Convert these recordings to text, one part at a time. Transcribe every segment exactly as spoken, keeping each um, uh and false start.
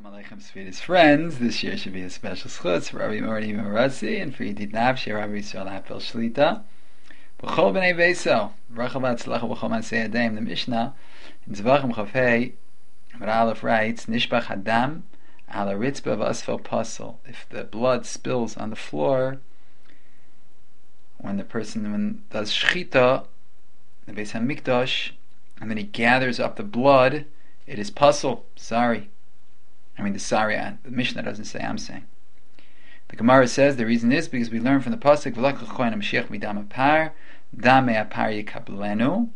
Aleichem, sweetest friends. This year should be a special schutz for Rabbi Morty Marazzi and for Yidid Nafshi, Rabbi Yisrael Hafel Shlita. B'chol b'nei Beiso, Bracha v'atzlacha b'chol Maaseh Yadayim. The Mishnah in Zvachim Chafei, Amar Aleph writes, Nishbach Hadam ala Ritzba v'asfel pasel. If the blood spills on the floor, when the person when does shchita, the Beis Hamikdash, and then he gathers up the blood, it is pasel. Sorry. I mean, the Sari, the Mishnah doesn't say, I'm saying. The Gemara says the reason is because we learn from the pasuk, V'lakach kohen HaMashiach midam apar, dam apar yikablenu.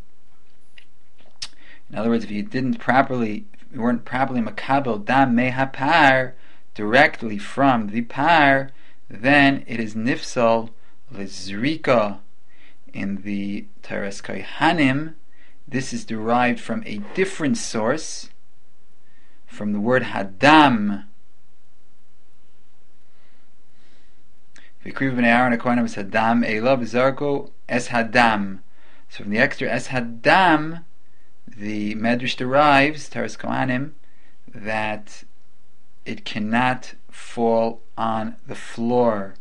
In other words, if you didn't properly, if you weren't properly makabel dam mehapar, directly from the par, then it is nifsal lezrika. In the Teres Kohanim, this is derived from a different source, from the word hadam. V'kriv b'nei Aaron HaKohanim es hadam eila b'zarko es hadam. So from the extra es hadam, the Medrash derives, Teres Kohanim, that it cannot fall on the floor.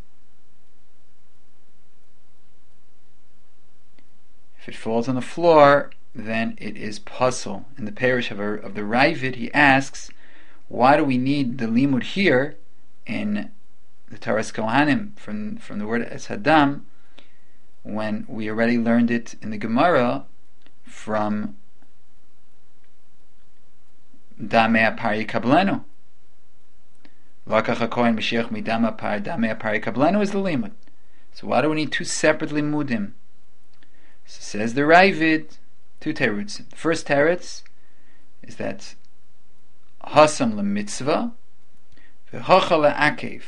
If it falls on the floor, then it is puzzle. In the parish of, a, of the Ravid, he asks, why do we need the limud here in the Teres Kohanim from, from the word es hadam, when we already learned it in the Gemara from damei apar yikablenu. Lakach hakohen Mashiach midam apar damei apar yikablenu is the limud. So why do we need two separate limudim? So says the Ravid, two teruts. The first teretz is that hasam lemitzvah v'hocha le'akev.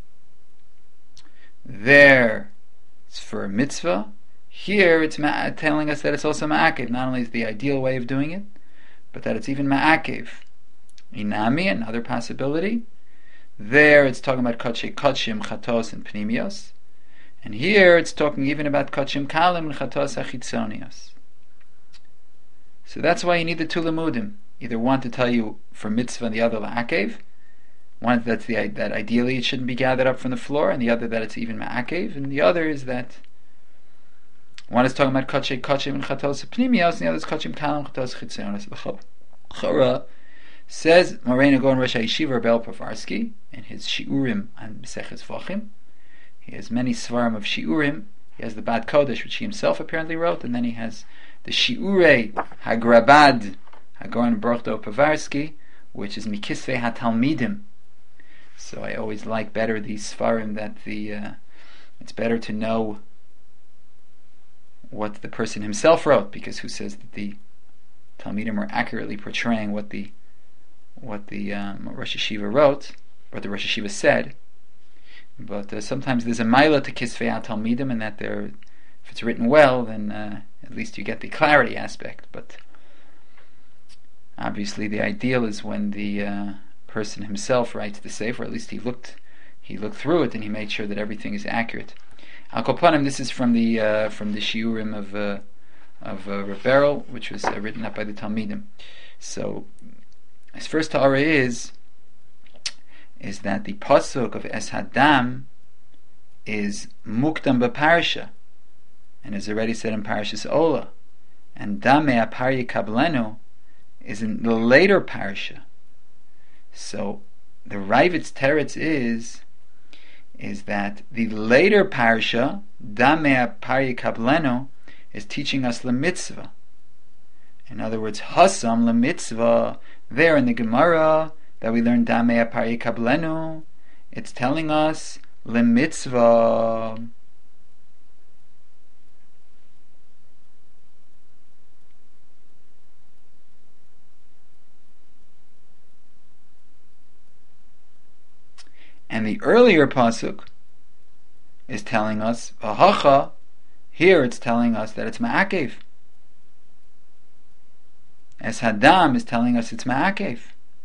There it's for a mitzvah. Here it's ma- telling us that it's also ma'akev. Not only is the ideal way of doing it, but that it's even ma'akev. Inami, another possibility. There it's talking about kachim, kachim, chatos, and pnimios. And here it's talking even about kachim kalim and chatos achitzonios. So that's why you need the two limudim. Either one to tell you for mitzvah and the other la'akev. One that's the that ideally it shouldn't be gathered up from the floor, and the other that it's even ma'akev. And the other is that one is talking about kachim, kachim and chatos pnimios, and the other is kachim kalim chatos chitzonios. The Chora says Moreno Gaon Rosh Hayeshiva Rebel Povarsky in his shiurim on Maseches Vachim. He has many svarim of shiurim. He has the Bad Kodesh, which he himself apparently wrote, and then he has the Shiurei Hagrabad Hagoran Baruch Do Povarsky, which is Mikisvei HaTalmidim. So I always like better these svarim that the uh, it's better to know what the person himself wrote, because who says that the Talmidim are accurately portraying what the what the um, Rosh Hashiva wrote, or the Rosh Hashiva said. But uh, sometimes there's a maila to Kisvei HaTalmidim, and that they're, if it's written well, then uh, at least you get the clarity aspect. But obviously, the ideal is when the uh, person himself writes the sefer, or at least he looked he looked through it and he made sure that everything is accurate. Al Kopanim, this is from the uh, from the shiurim of uh, of uh, Rav Berel, which was uh, written up by the Talmidim. So his first Torah is. is that the pasuk of Es Hadam is Mukdam B'Parsha, and is already said in Parashas Ola, and Damei Apar Yikablenu is in the later Parsha. So the Ravid's teretz is is that the later Parsha, Damei Apar Yikablenu, is teaching us the mitzvah. In other words, Hasam the mitzvah there in the Gemara that we learn Damei Apar Yikablenu, it's telling us le mitzvah. And the earlier pasuk is telling us v'hacha. Here it's telling us that it's ma'akev. Es Hadam is telling us it's ma'akev.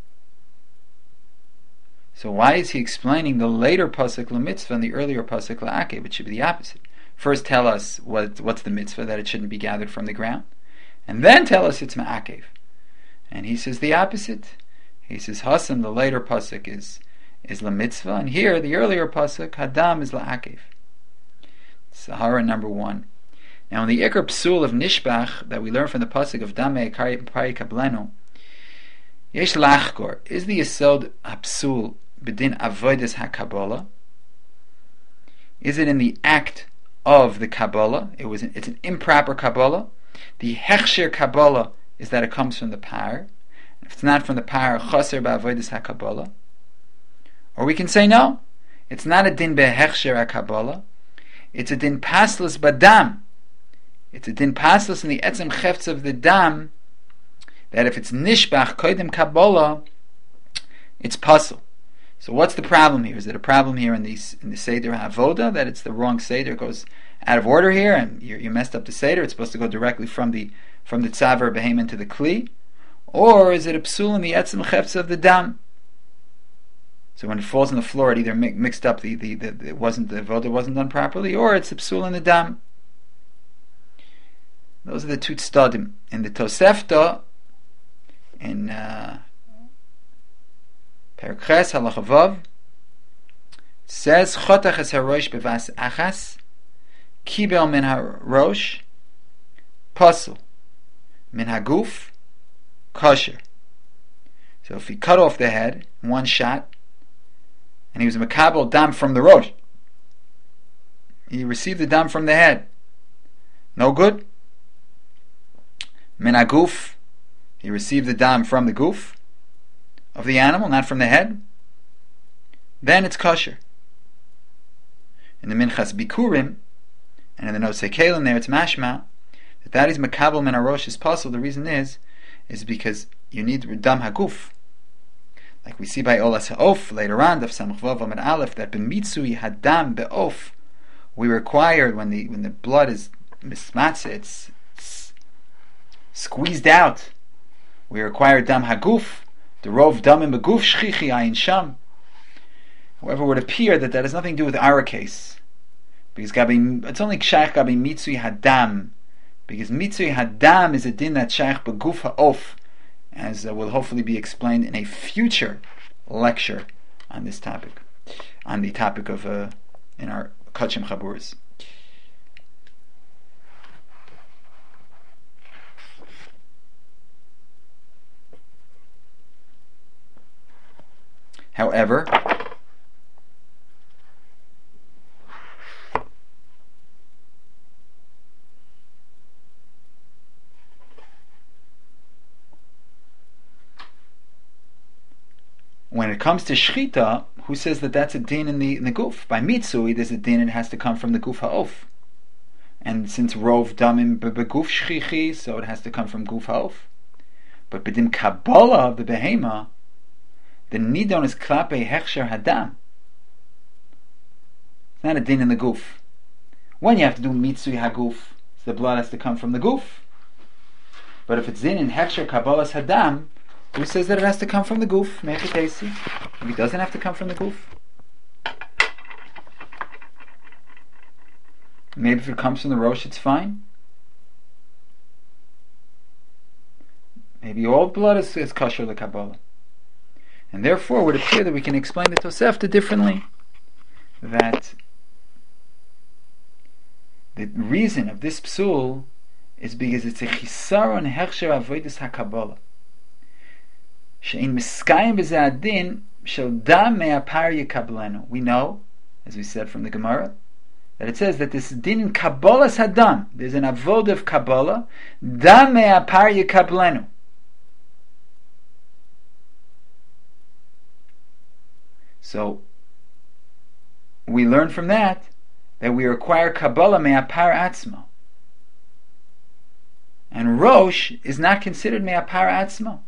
So why is he explaining the later pasuk lemitzvah and the earlier pasuk la'akev? It should be the opposite. First tell us what what's the mitzvah, that it shouldn't be gathered from the ground, and then tell us it's ma'akev. And he says the opposite. He says Hasam, the later pasuk is is la mitzvah, and here the earlier pasuk Hadam is la akev. Sahara number one. Now in the Iker Psul of Nishbach that we learn from the pasuk of Damei Pari Kablenu, Yesh Lachkor, is the Yesod Hapsul Bedin Avodas HaKabbalah? Is it in the act of the Kabbalah? It was. An, it's an improper Kabbalah. The Hechsher Kabbalah is that it comes from the Par. If it's not from the Par, Chaser Ba'avodas HaKabbalah. Or we can say no, it's not a din behechsher HaKabbalah. It's a din paslas badam. It's a din paslas in the etzem chefts of the dam, that if it's nishbach koidim Kabbalah, it's pasul. So what's the problem here? Is it a problem here in the in the Seder HaAvoda, that it's the wrong Seder, it goes out of order here, and you you messed up the Seder, it's supposed to go directly from the from the tzaver behemoth to the kli? Or is it a psul in the etzem chefts of the dam? So when it falls on the floor, it either mi- mixed up, the, the, the it wasn't the voda wasn't done properly, or it's a psul in the dam. Those are the two tzadim. In the Tosefta, in uh, Perek Ches Halacha Vav, says Chotach es harosh bevas achas, kibel min harosh, pasul, min haguf, kosher. So if he cut off the head in one shot, and he was a makabel dam from the rosh, he received the dam from the head, no good. Min haguf, he received the dam from the goof of the animal, not from the head, then it's kosher. In the Minchas Bikurim, and in the Nosei Kelim there, it's mashma, that that is makabel min harosh is possible. The reason is, is because you need dam haguf. Like we see by Olas Ha'of later on, Daf Samach Vav Amud Aleph, that b'mitzui hadam be'of, we require when the when the blood is mismatze, it's, it's squeezed out, we require dam haguf, the rov damim beguf shchichi ayin sham. However, it would appear that that has nothing to do with our case, because gabi, it's only shaykh gabi mitzui hadam, because mitzui hadam is a din that shaykh beguf ha'of, as uh, will hopefully be explained in a future lecture on this topic, on the topic of uh, in our Kachim Chaburas. However, when it comes to shchita, who says that that's a din in the in the guf? By mitzui, there's a din, it has to come from the guf ha'of. And since rov damim beguf shchichi, so it has to come from guf ha'of. But b'dim kabbalah of the behema, the nidon is klape hechsher hadam. It's not a din in the guf. When you have to do mitzui haguf, so the blood has to come from the guf. But if it's din in hechsher kabbalah's hadam, who says that it has to come from the guf? Mechitesi. If it doesn't have to come from the guf, maybe if it comes from the rosh, it's fine. Maybe all blood is, is kosher the Kabbalah, and therefore it would appear that we can explain the Tosefta differently. That the reason of this psul is because it's a chisaron hechsher avodas hakabbalah. She'in miskayim b'zeh adin shel dam me'apar yikablenu. We know, as we said from the Gemara, that it says that this din in Kabbalah's hadam, there's an avod of Kabbalah, dam me'apar yikablenu. So we learn from that that we require Kabbalah me'apar atzma, and Rosh is not considered me'apar atzma.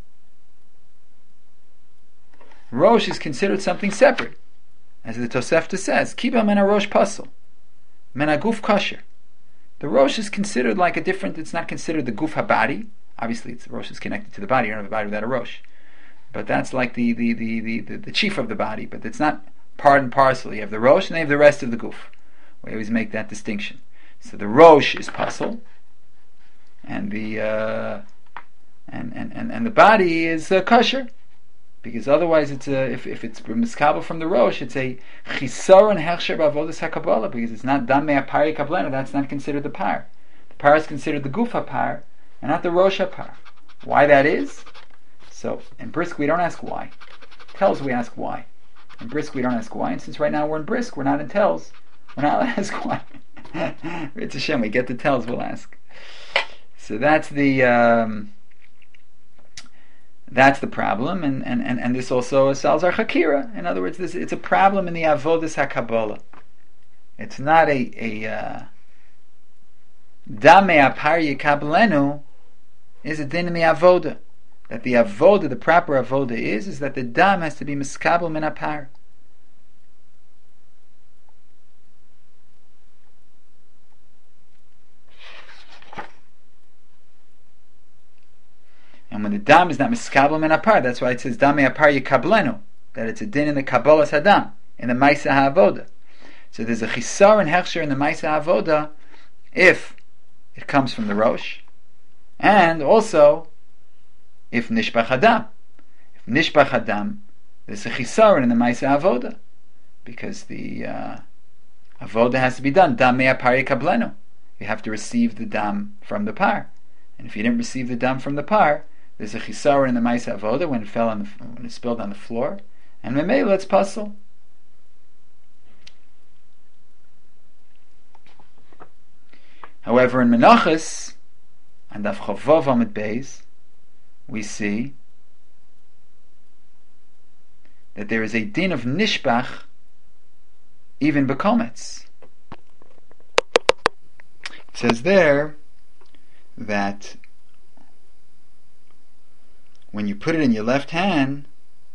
Rosh is considered something separate, as the Tosefta says, Kiba men Rosh pasel, men guf kosher. The Rosh is considered like a different. It's not considered the guf habadi. Obviously, it's, the Rosh is connected to the body. You don't have a body without a Rosh, but that's like the the, the, the, the the chief of the body. But it's not part and parcel. You have the Rosh, and they have the rest of the guf. We always make that distinction. So the Rosh is pasel, and the uh, and, and, and and the body is uh, kosher. because otherwise it's a, if, if it's miskabel from the rosh, it's a chisaron hechsher b'avodas hakabbalah, because it's not dam me'apar yikablenu, that's not considered the par. The par is considered the gufa par, and not the rosh par. Why that is? So, in Brisk we don't ask why. Tells we ask why. In Brisk we don't ask why, and since right now we're in Brisk, we're not in Tells, we're not allowed to ask why. It's a shame, we get the Tells, we'll ask. So that's the um, that's the problem, and, and, and, and this also solves our chakira. In other words, this it's a problem in the avodas hakabbalah. It's not a a dam me'apar yikablenu is a din in the avoda. That the avoda, the proper avoda is, is that the dam has to be miskabel min apar. And when the dam is not miskabel min apar, that's why it says dam me'apar yikablenu, that it's a din in the kabbalas hadam, in the ma'isa ha'avoda. So there's a chisar and hechsher in the ma'isa ha'avoda if it comes from the rosh, and also if nishbach hadam. If nishbach hadam, there's a chisaron in the ma'isa avoda, because the uh, avoda has to be done. Dam me'apar yikablenu. You have to receive the dam from the par, and if you didn't receive the dam from the par, there's a chisaron in the ma'isa avoda when it fell on the when it spilled on the floor, and memela it's puzzle. However, in Menachos, and Daf Chavav Amud Beis, we see that there is a din of nishbach even bekometz. It says there that when you put it in your left hand,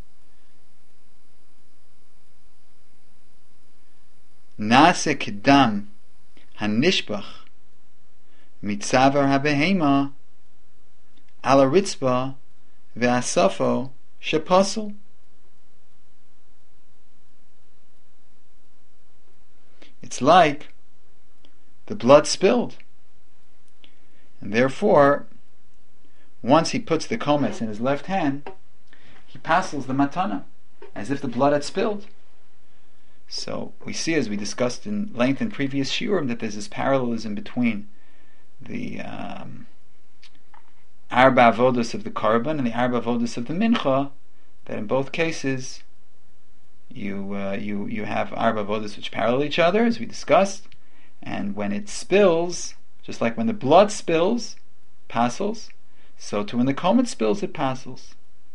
nase kedam hanishbach mitzavar habehema ala ritzba ve'asafo shepasul. It's like the blood spilled, and therefore once he puts the kometz in his left hand, he passes the matana as if the blood had spilled. So we see, as we discussed in length in previous shiurim, that there's this parallelism between the um, arba avodas of the korban and the arba avodas of the mincha, that in both cases you uh, you you have arba avodas which parallel each other, as we discussed, and when it spills, just like when the blood spills, passes, so too when the komet spills, it passes.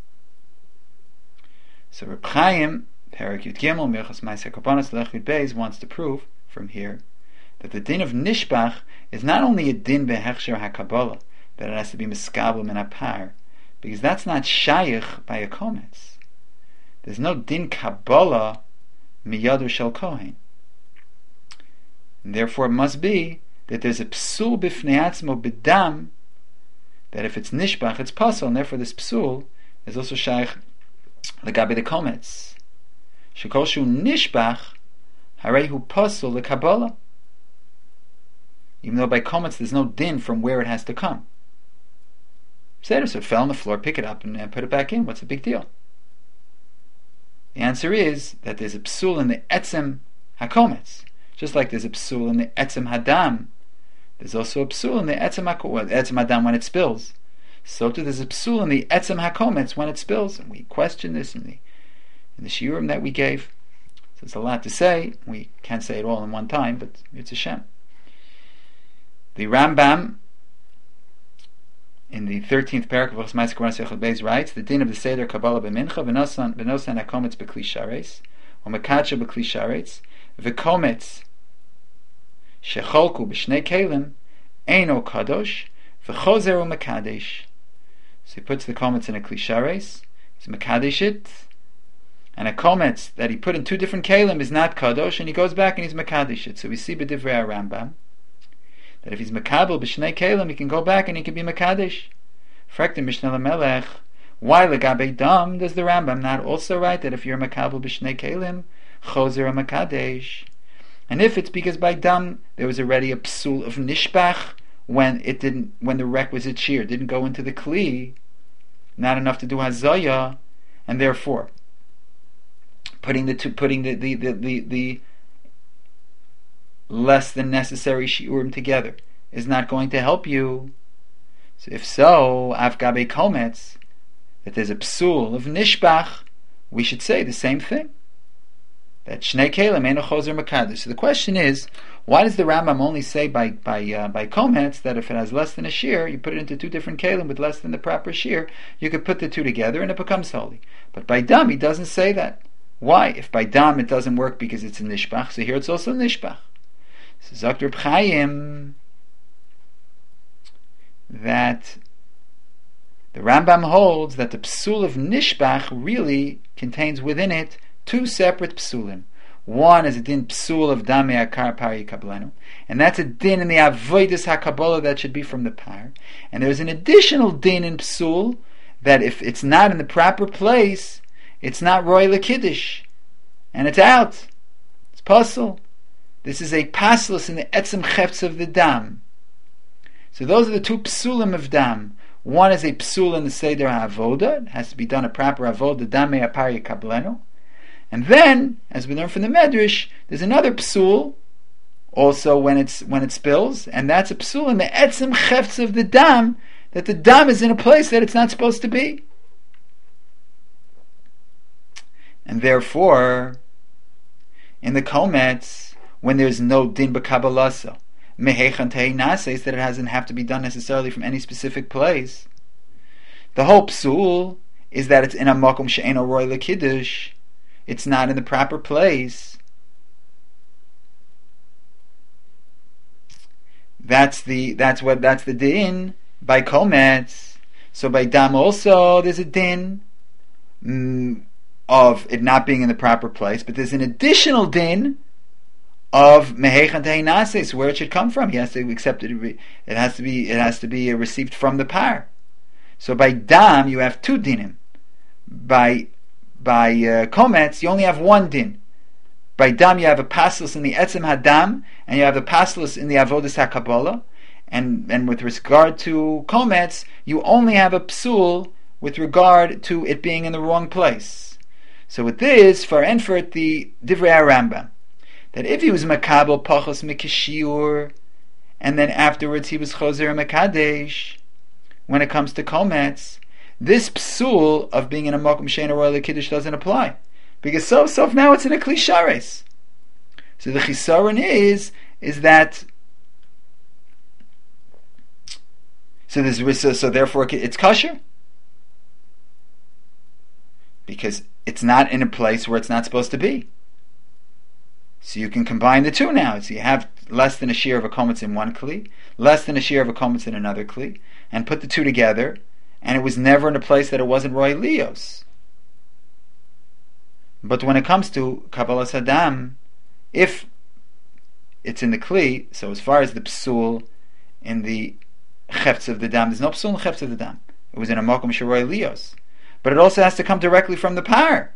So Reb Chaim, Perek Yud Gimel, Mirchas Ma'aser Korbanos Lech Yud Beis, wants to prove from here that the din of nishbach is not only a din behechsher hakabbalah, that it has to be miskabel min apar, because that's not shayich by a kometz. There's no din kabbalah miyadu shel kohen. And therefore it must be that there's a psul b'fnei atzmo b'dam, that if it's nishbach, it's pasal, and therefore this psul is also shayich legabe the kometz. Shekol shu nishbach harehu pasal lekabbalah. Even though by kometz there's no din from where it has to come. So it fell on the floor, pick it up and put it back in. What's the big deal? The answer is that there's a psul in the etzem hakometz. Just like there's a psul in the etzem hadam, there's also a psul in the etzem hakometz, etzem hadam when it spills. So too there's a psul in the etzem hakometz when it spills. And we question this in the in the shiurim that we gave. So there's a lot to say. We can't say it all in one time, but it's a shem. The Rambam, in the thirteenth parak of Ochos Ma'aser Korbanos Yechad Beis, writes, the din of the Seder Kabbalah b'mincha, v'nosan v'nosan hakometz b'kli sharetz, u'mekadsha b'kli sharetz, v'kometz shecholku b'shnei kelim, eino kadosh, v'chozer u'mekadesh. So he puts the kometz in a kli sharetz, he's mekadesh it, and a kometz that he put in two different kelim is not kadosh, and he goes back and he's mekadesh it. So we see b'divrei Rambam that if he's makabel b'shnei kelim, he can go back and he can be makadesh. Frektim Mishnah Lamelech. Why legabe dam does the Rambam not also write that if you're makabel b'shnei kelim, chozer a makadesh? And if it's because by dam there was already a psul of nishbach when it didn't, when the requisite shear didn't go into the kli, not enough to do hazaya, and therefore putting the two, putting the the, the, the, the less than necessary shiurim together is not going to help you. So if so, avgabe kometz, that there's a psul of nishbach, we should say the same thing. That shnei kelim eino chozer mekadosh. So the question is, why does the Rambam only say by by uh, by kometz that if it has less than a shear, you put it into two different kelim with less than the proper shear, you could put the two together and it becomes holy. But by dam, he doesn't say that. Why? If by dam it doesn't work because it's a nishbach, so here it's also nishbach. So Zok Reb Chaim that the Rambam holds that the psul of nishbach really contains within it two separate psulim. One is a din psul of damei akar pari kablenu, and that's a din in the avodas hakabbalah that should be from the par. And there's an additional din in psul that if it's not in the proper place, it's not roy lekiddush, and it's out. It's pasul. This is a paslus in the etzem chefts of the dam. So those are the two psulim of dam. One is a psul in the seder ha'avoda. It has to be done a proper avoda, damei apari kablenu. And then, as we learn from the Medrash, there's another psul, also when it's when it spills, and that's a psul in the etzem chefts of the dam, that the dam is in a place that it's not supposed to be. And therefore, in the kometz, when there's no din b'kabbalasa, mehechan tei nases, that it doesn't have to be done necessarily from any specific place. The whole psul is that it's in a makom she'eno roy lekiddush. It's not in the proper place. That's the that's what that's the din by kometz. So by dam also there's a din mm, of it not being in the proper place, but there's an additional din of mehechan tei nases, where it should come from. He has to accept it. It has to be. It has to be received from the par. So by dam you have two dinim. By by uh, kometz you only have one din. By dam you have a paslus in the etzem hadam, and you have a paslus in the avodas hakabbalah. And and with regard to kometz, you only have a psul with regard to it being in the wrong place. So with this, for Enfert, the Divrei HaRambam, that if he was makabel pachos mikishiur, and then afterwards he was chozer mekadesh, when it comes to kometz, this psul of being in a makom she'eino roy lekiddush doesn't apply, because so so now it's in a kli shares. So the chisaron is is that so this so, so therefore it's kosher because it's not in a place where it's not supposed to be. So you can combine the two now. So you have less than a shear of a kometz in one kli, less than a shear of a kometz in another kli, and put the two together, and it was never in a place that it wasn't roy lios. But when it comes to kabbalas hadam, if it's in the kli, so as far as the psul in the chefts of the dam, there's no psul in the chefts of the dam. It was in a makom sheroy lios, but it also has to come directly from the par.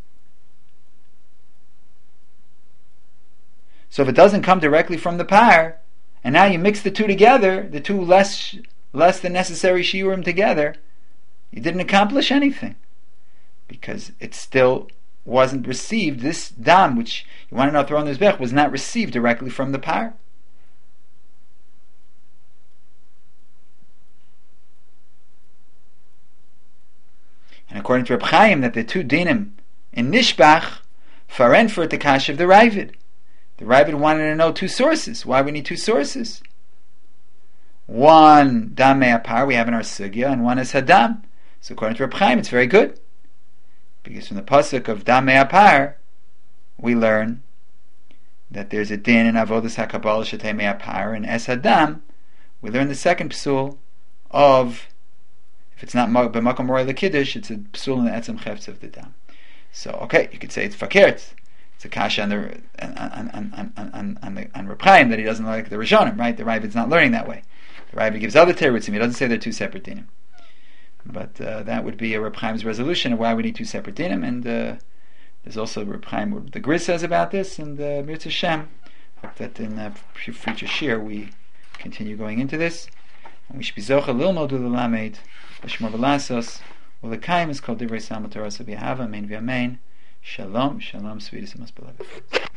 So if it doesn't come directly from the par, and now you mix the two together, the two less less than necessary shiurim together, you didn't accomplish anything, because it still wasn't received. This dam, which you want to know throw on the mizbech, was not received directly from the par. And according to Reb Chaim, that the two dinim in Nishbach faren for the kash of the Ravid. The Ravid wanted to know two sources. Why we need two sources? One dam me'apar we have in our sugya, and one is hadam. So according to Reb Chaim, it's very good, because from the pasuk of dam me'apar we learn that there's a din in avodas hakabbalah shetei me'apar, and es hadam we learn the second psul of, if it's not b'makom roy lekiddush, it's a psul in the etzem chefts of the dam. So okay, you could say it's fakert. It's a kasha on the on on on on on, the, on Reb Chaim that he doesn't like the Rishonim, right? The Ravid's not learning that way. The Ravid gives other terutzim. He doesn't say they're two separate dinim. But uh, that would be a Reb Chaim's resolution of why we need two separate dinim. And uh, there's also Reb Chaim, what the Gris says about this, and uh, Mirza Shem. Hope that in uh, future shir we continue going into this. And we should be zocha lilmod u'lelamed, l'shmor v'lasos. Ulekayim is called Divrei Samot Torah, so we have a main via main. Shalom, shalom, sweetest and most beloved.